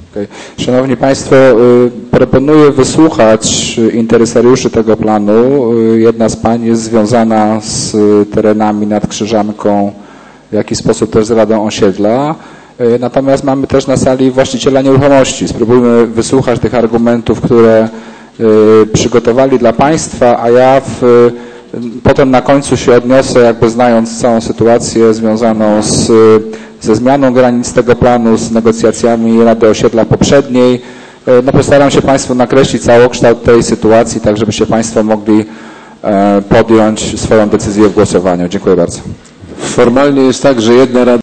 Okay. Szanowni Państwo, proponuję wysłuchać interesariuszy tego planu. Jedna z pań jest związana z terenami nad Krzyżanką, w jakiś sposób też z Radą Osiedla. Natomiast mamy też na sali właściciela nieruchomości. Spróbujmy wysłuchać tych argumentów, które przygotowali dla Państwa, a ja potem na końcu się odniosę, jakby znając całą sytuację związaną ze zmianą granic tego planu, z negocjacjami Rady Osiedla poprzedniej. No, postaram się Państwu nakreślić całokształt tej sytuacji, tak żebyście Państwo mogli podjąć swoją decyzję w głosowaniu. Dziękuję bardzo. Formalnie jest tak, że jedna rada